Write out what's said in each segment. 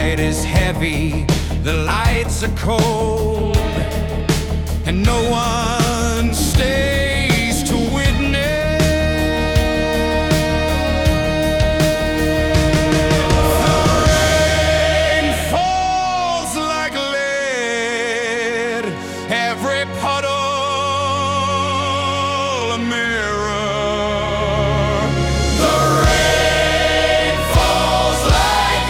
night is heavy, the lights are cold, and no one stays to witness. The rain falls like lead, every puddle a mirror. The rain falls like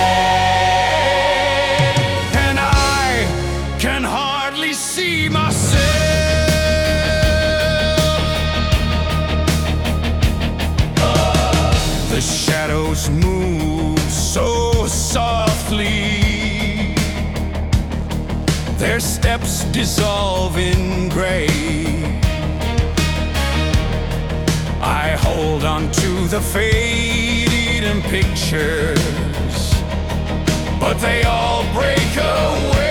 lead, and I can hardly see myself. The shadows move so softly, their steps dissolve in gray. I hold on to the faded pictures, but they all break away.